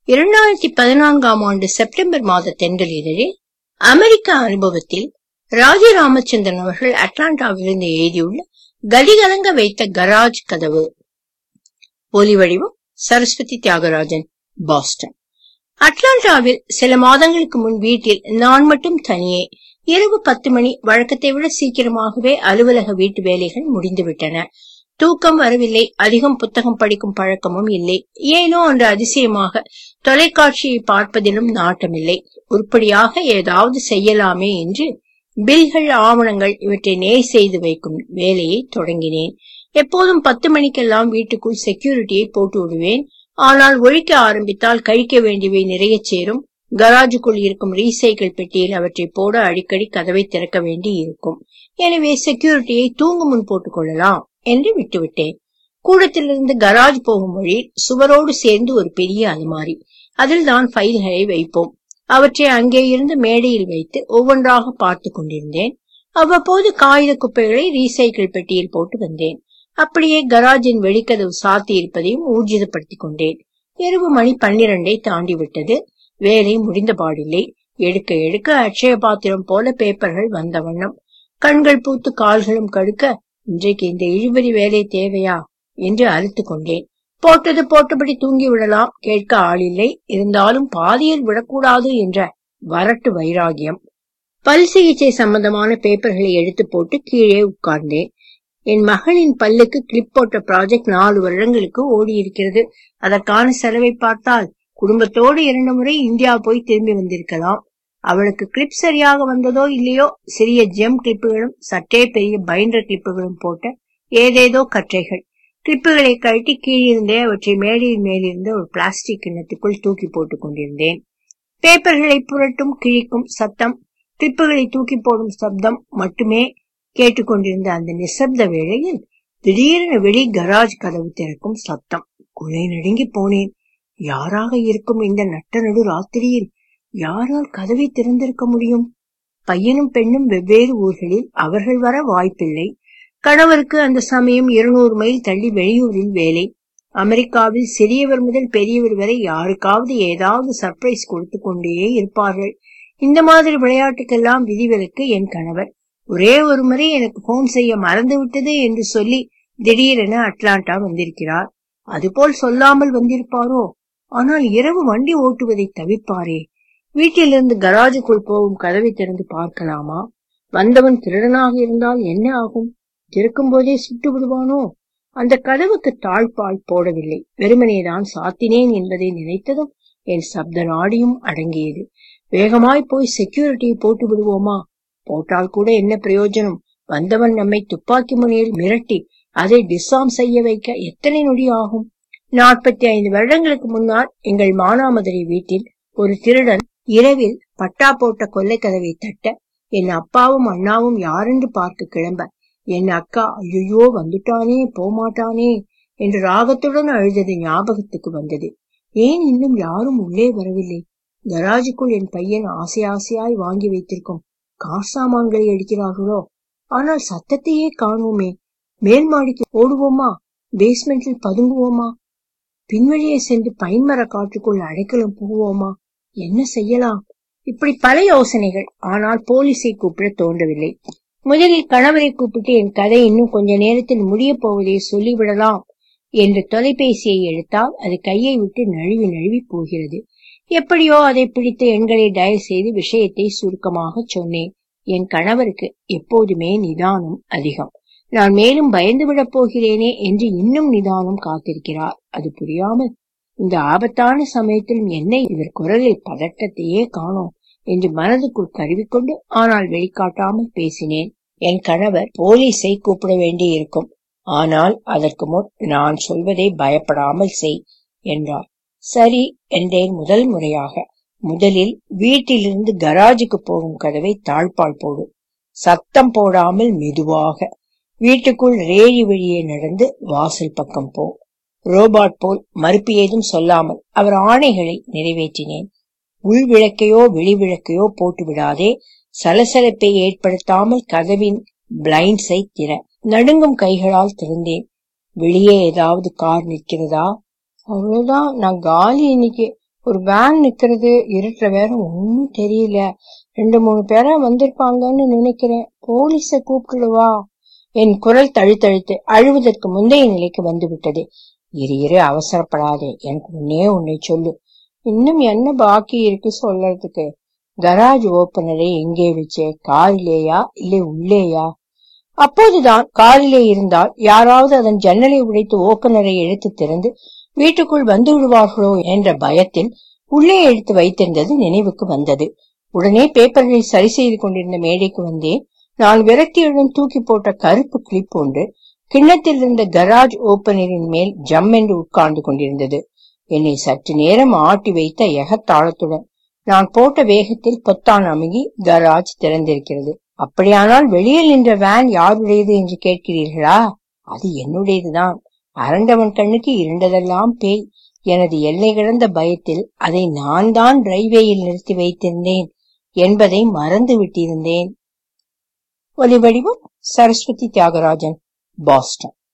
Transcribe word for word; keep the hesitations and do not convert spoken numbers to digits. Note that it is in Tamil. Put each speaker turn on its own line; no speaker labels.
இரண்டாயிரத்தி பதினான்காம் ஆண்டு செப்டம்பர் மாத தென்றல் இதழில் அமெரிக்க அனுபவத்தில் ராஜி ராமச்சந்திரன் அவர்கள் அட்லாண்டாவிலிருந்து எழுதியுள்ள கதிகலங்க வைத்த கராஜ் கதவு. ஒலி வடிவம் சரஸ்வதி தியாகராஜன், பாஸ்டன். அட்லாண்டாவில் சில மாதங்களுக்கு முன் வீட்டில் நான் மட்டும் தனியே. இரவு பத்து மணி. வழக்கத்தை விட சீக்கிரமாகவே அலுவலக வீட்டு வேலைகள் முடிந்துவிட்டன. தூக்கம் வரவில்லை. அதிகம் புத்தகம் படிக்கும் பழக்கமும் இல்லை. ஏனோ அன்று அதிசயமாக தொலைக்காட்சியை பார்ப்பதிலும் நாட்டமில்லை. உருப்படியாக ஏதாவது செய்யலாமே என்று பில்கள், ஆவணங்கள் இவற்றை நேர் செய்து வைக்கும் வேலையை தொடங்கினேன். எப்போதும் பத்து மணிக்கெல்லாம் வீட்டுக்குள் செக்யூரிட்டியை போட்டு விடுவேன். ஆனால் ஒழிக்க ஆரம்பித்தால் கழிக்க வேண்டியவை நிறைய சேரும். கராஜுக்குள் இருக்கும் ரீசைக்கிள் பெட்டியில் அவற்றை போட அடிக்கடி கதவை திறக்க வேண்டி இருக்கும். எனவே செக்யூரிட்டியை தூங்கு முன் போட்டுக் கொள்ளலாம் என்று விட்டுவிட்டேன். கூடத்திலிருந்து கராஜ் போகும் வழியில் சுவரோடு சேர்ந்து ஒரு பெரிய அலமாரி. அதில் தான் ஃபைல்களை வைப்போம். அவற்றை அங்கே இருந்து மேடையில் வைத்து ஒவ்வொன்றாக பார்த்து கொண்டிருந்தேன். அவ்வப்போது காகித குப்பைகளை ரீசைக்கிள் பெட்டியில் போட்டு வந்தேன். அப்படியே கராஜின் வெளிக்கதவு சாத்தி இருப்பதையும் ஊர்ஜிதப்படுத்திக் கொண்டேன். இரவு மணி பன்னிரண்டை தாண்டி விட்டது. வேலை முடிந்த பாடில்லை. எடுக்க எடுக்க அட்சய பாத்திரம் போல பேப்பர்கள் வந்த வண்ணம். கண்கள் பூத்து கால்களும் கடுக்க, இன்றைக்கு இந்த இழுபறி வேலை தேவையா என்று அழுத்து கொண்டேன். போட்டது போட்டபடி தூங்கி விடலாம். கேட்க ஆளில்லை. இருந்தாலும் பாதியில் விடக்கூடாது என்ற வரட்டு வைராகியம். பல் சிகிச்சை சம்பந்தமான பேப்பர்களை எடுத்து போட்டு கீழே உட்கார்ந்தேன். என் மகளின் பல்லுக்கு கிளிப் போட்ட ப்ராஜெக்ட் நாலு வருடங்களுக்கு ஓடி இருக்கிறது. அதற்கான செலவை பார்த்தால் குடும்பத்தோடு இரண்டு முறை இந்தியா போய் திரும்பி வந்திருக்கலாம். அவளுக்கு கிளிப் சரியாக வந்ததோ இல்லையோ, சிறிய ஜெம் கிளிப்புகளும் சற்றே பெரிய பைண்டர் கிளிப்புகளும் போட்ட ஏதேதோ கற்றைகள். கிளிப்புகளை கழட்டி கீழிருந்தே அவற்றை மேடையின் மேலிருந்த ஒரு பிளாஸ்டிக் கிண்ணத்துக்குள் தூக்கி போட்டுக் கொண்டிருந்தேன். பேப்பர்களை புரட்டும் கிழிக்கும் சத்தம், கிளிப்புகளை தூக்கி போடும் சப்தம் மட்டுமே கேட்டுக்கொண்டிருந்த அந்த நிசப்த வேளையில் திடீரென வெளி கராஜ் கதவு திறக்கும் சத்தம். குலை நடுங்கி போனேன். யாராக இருக்கும் இந்த நட்ட நடு ராத்திரியில்? யாரால் கதவை திறந்திருக்க முடியும்? பையனும் பெண்ணும் வெவ்வேறு ஊர்களில். அவர்கள் வர வாய்ப்பில்லை. கணவருக்கு அந்த சமயம் இருநூறு மைல் தள்ளி வெளியூரில் வேலை. அமெரிக்காவில் சிறியவர் முதல் பெரியவர் வரை யாருக்காவது ஏதாவது சர்ப்ரைஸ் கொடுத்து கொண்டே இருப்பார்கள். இந்த மாதிரி விளையாட்டுக்கெல்லாம் விதிவிலக்கு என் கணவர். ஒரே ஒரு முறை எனக்கு போன் செய்ய மறந்து விட்டது என்று சொல்லி திடீரென அட்லாண்டா வந்திருக்கிறார். அதுபோல் சொல்லாமல் வந்திருப்பாரோ? ஆனால் இரவு வண்டி ஓட்டுவதை தவிர்ப்பாரே. வீட்டிலிருந்து கராஜுக்குள் போகும் கதவை திறந்து பார்க்கலாமா? வந்தவன் திருடனாக இருந்தால் என்ன ஆகும்? திறக்கும் போதே சுட்டு விடுவானோ? அந்த கதவுக்கு தாழ்பால் போடவில்லை. வெறுமனேதான் சாத்தினேன் என்பதை நினைத்ததும் என் சப்த நாடியும் அடங்கியது. வேகமாய் போய் செக்யூரிட்டியை போட்டு விடுவோமா? போட்டால் கூட என்ன பிரயோஜனம்? வந்தவன் நம்மை துப்பாக்கி முனையில் மிரட்டி அதை டிஸ்ஆர்ம் செய்ய வைக்க எத்தனை நொடி ஆகும்? நாற்பத்தி ஐந்து வருடங்களுக்கு முன்னால் எங்கள் மானாமதுரை வீட்டில் ஒரு திருடன் இரவில் பட்டா போட்ட கொல்லை கதவை தட்ட என் அப்பாவும் அண்ணாவும் யாரென்று பார்க்க கிளம்ப என் அக்கா ஐயோ வந்துட்டானே போமாட்டானே என்று ராகத்துடன் அழுதது ஞாபகத்துக்கு வந்தது. ஏன் இன்னும் யாரும் உள்ளே வரவில்லை? கராஜுக்குள் என் பையன் ஆசை ஆசையாய் வாங்கி வைத்திருக்கும் கார் சாமான்களை அடிக்கிறார்களோ? ஆனால் சத்தத்தையே காணோமே. மேல் மாடிக்கு ஓடுவோமா? பேஸ்மெண்டில் பதுங்குவோமா? பின்வழியே சென்று பைன்மர காற்றுக்குள் அடைக்கலம் புகுவோமா? என்ன செய்யலாம்? இப்படி பல யோசனைகள். ஆனால் போலீஸை கூப்பிட தோன்றவில்லை. முதலில் கணவரை கூப்பிட்டு என் கதை இன்னும் கொஞ்ச நேரத்தில் முடிய போவதை சொல்லிவிடலாம் என்று தொலைபேசியை எடுத்தால் அது கையை விட்டு நழுவி நழுவி போகிறது. எப்படியோ அதை பிடித்த எண்களை டயல் செய்து விஷயத்தை சுருக்கமாக சொன்னேன். என் கணவருக்கு எப்போதுமே நிதானம் அதிகம். நான் மேலும் பயந்து விடப் போகிறேனே என்று இன்னும் நிதானம் காத்திருக்கிறார். அது புரியாமல் இந்த ஆபத்தான சமயத்திலும் என்ன இவர் குரலில் பதட்டத்தையே காணோம் என்று மனதுக்குள் கருவிக்கொண்டு ஆனால் வெளிக்காட்டாமல் பேசினேன். என் கணவர் போலீஸை கூப்பிட வேண்டி இருக்கும். ஆனால் அதற்கு முன் நான் சொல்வதை பயப்படாமல் செய் என்றார். சரி என்றேன் முதல் முறையாக. முதலில் வீட்டிலிருந்து கராஜுக்கு போகும் கதவை தாழ்பால் போடு. சத்தம் போடாமல் மெதுவாக. வீட்டுக்குள் ரேடி வழியே நடந்து வாசல் பக்கம் போ. ரோபாட் போல் மறுப்பு ஏதும் சொல்லாமல் அவர் ஆணைகளை நிறைவேற்றினேன். உள் விளக்கையோ வெளி விளக்கையோ போட்டு விடாதே. சலசலப்பை ஏற்படுத்தாமல் கதவின் பிளைண்ட்ஸை திற. நடுங்கும் கைகளால் திறந்தேன். வெளியே ஏதாவது கார் நிற்கிறதா? அவ்வளவுதான், நான் காலி இன்னைக்கு. ஒரு வேன் நிக்கிறது, இருட்டுல வேற ஒன்னும் தெரியல. ரெண்டு மூணு பேரா வந்திருப்பாங்கன்னு நினைக்கிறேன். போலீஸ கூப்பிட்டுடுவா. என் குரல் தழுத்தழுத்து அழுவதற்கு முந்தைய நிலைக்கு வந்து விட்டது. இரு இரு அவசரப்படாதே, எனக்கு முன்னே உன்னை சொல்லு. இன்னும் என்ன பாக்கி இருக்கு சொல்றதுக்கு? கராஜ் ஓப்பனரை எங்கே வச்சே? காரிலேயா இல்லை உள்ளேயா? அப்போதுதான் காரிலே இருந்தால் யாராவது அதன் ஜன்னலை உடைத்து ஓப்பனரை எடுத்து திறந்து வீட்டுக்குள் வந்து விடுவார்களோ என்ற பயத்தில் உள்ளே எடுத்து வைத்திருந்தது நினைவுக்கு வந்தது. உடனே பேப்பர்களை சரி செய்து கொண்டிருந்த மேடைக்கு வந்தேன். நான் விரக்தியுடன் தூக்கி போட்ட கருப்பு கிளிப் ஒன்று கிண்ணத்தில் இருந்த கராஜ் ஓப்பனரின் மேல் ஜம் என்று உட்கார்ந்து கொண்டிருந்தது. என்னை சற்று நேரம் ஆட்டி வைத்த எகத்தாளத்துடன் நான் போட்ட வேகத்தில் பொத்தான் அமுகி கராஜ் திறந்திருக்கிறது. அப்படியானால் வெளியில் நின்ற வேன் யாருடையது என்று கேட்கிறீர்களா? அது என்னுடையதுதான். அரண்டவன் கண்ணுக்கு இருண்டதெல்லாம் பேய். எனது எல்லை கடந்த பயத்தில் அதை நான் தான் டிரைவேயில் நிறுத்தி வைத்திருந்தேன் என்பதை மறந்து விட்டிருந்தேன். ஒலி வடிவம் சரஸ்வதி தியாகராஜன், பாஸ்டன்.